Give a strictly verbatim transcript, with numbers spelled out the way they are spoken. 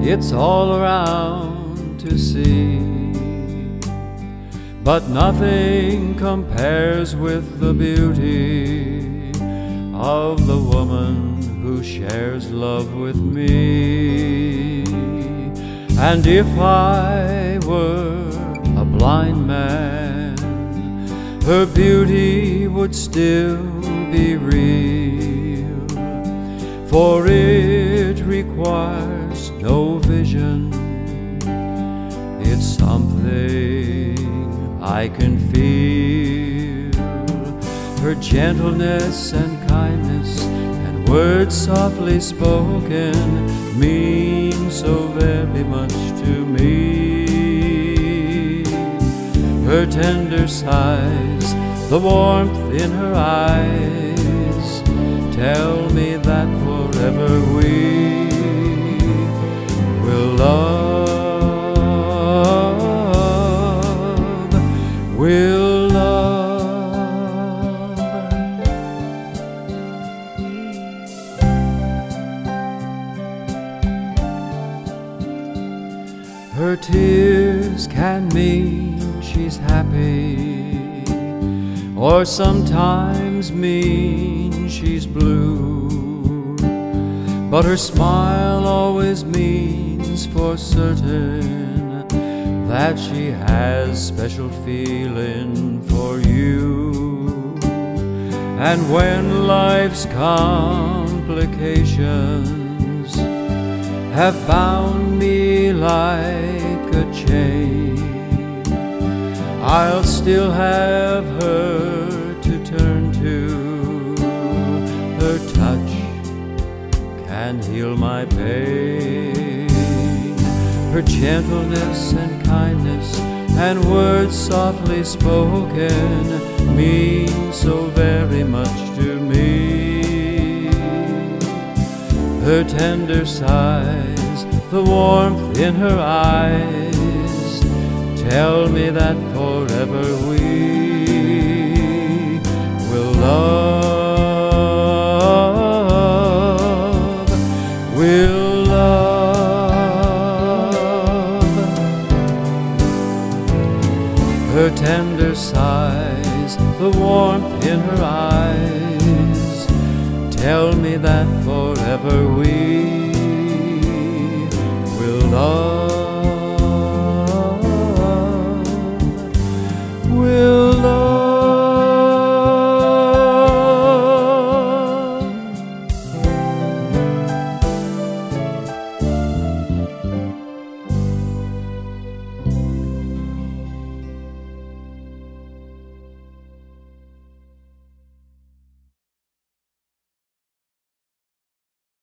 it's all around to see, but nothing compares with the beauty of the woman who shares love with me. And if I were a blind man, her beauty would still be real, for it requires no vision. It's something I can feel. Her gentleness and kindness and words softly spoken mean so very much to me. Her tender sighs, the warmth in her eyes, tell me that forever we will love, will love. Her tears can mean she's happy, or sometimes mean she's blue, but her smile always means for certain that she has special feeling for you. And when life's complications have bound me like a chain, I'll still have her to turn to. Her touch can heal my pain. Her gentleness and kindness and words softly spoken mean so very much to me. Her tender sighs, the warmth in her eyes, tell me that forever we will love, will love. Her tender sighs, the warmth in her eyes, tell me that forever we